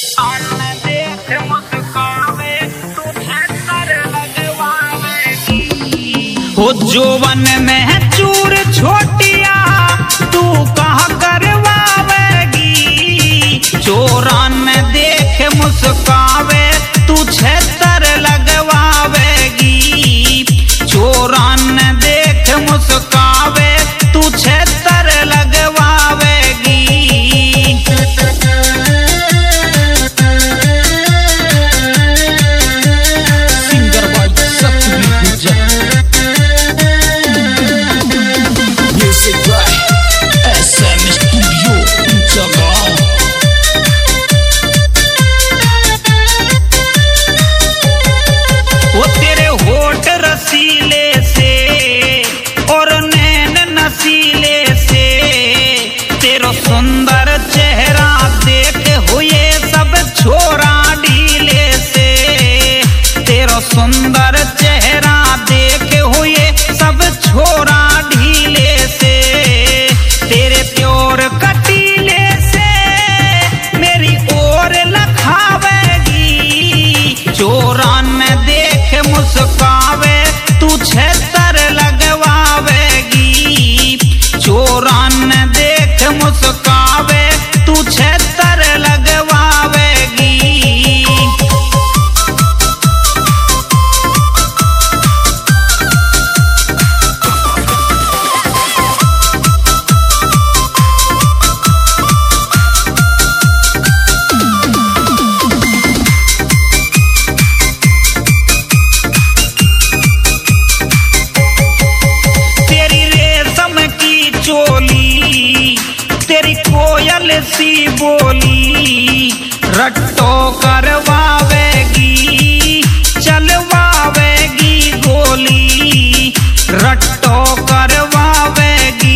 हो जोवन में चूर छोटिया तू कहाँ करवावेगी, चोरन देख मुस्कावे तू छेतर लगवावेगी, चोरन देख मुस्कावे तू छेतर लगवावेगी। सिंगर बाई सतवी गुजर, म्यूजिक बाय SM स्टूडियो जगाओ। वो तेरे होठ रसीले से और नैन नसीले से, तेरा सुंदर चेहरा देख हुए सब छोरा ढीले से, तेरा सुंदर चेहरा देख हुए सब छोरा ढीले से, तेरे प्योर कटीले से मेरी ओर लखावेगी, चोरन देख मुस्कावे तू छेतर लगवावेगी, चोरन देख मुस्कावे तू छेतर लगवावेगी। तेरी रेशम की चोली, तेरी कोयल सी बोली, रट्टो करवावेगी चलवावेगी गोली, रट्टो करवावेगी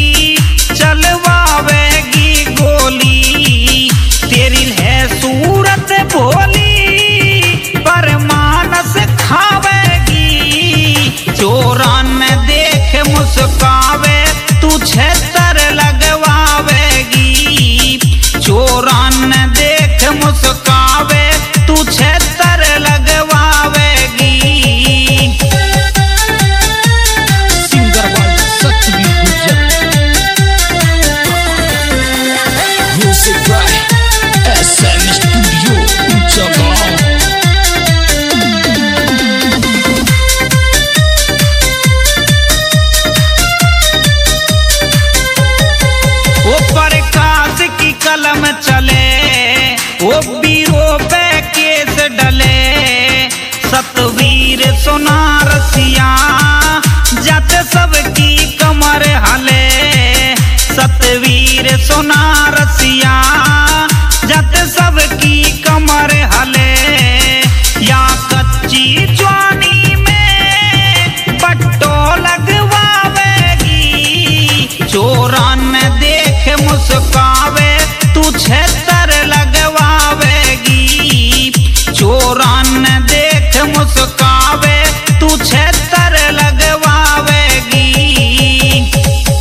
चलवावेगी गोली, तेरी है सूरत भोली पर मानस खावेगी, चोरन देख मुस्कावे तू छेतर लगवावेगी, चोरन देख मुस्कावे तू छेतर लगवावेगी। सिंगर बाई सतवी गुजर, म्यूजिक बाय SM स्टूडियो जगाओ। वो प्रकाश की कलम चले, वो बीरो पे केस डले, सतवीर सोनार सिया जत सबकी कम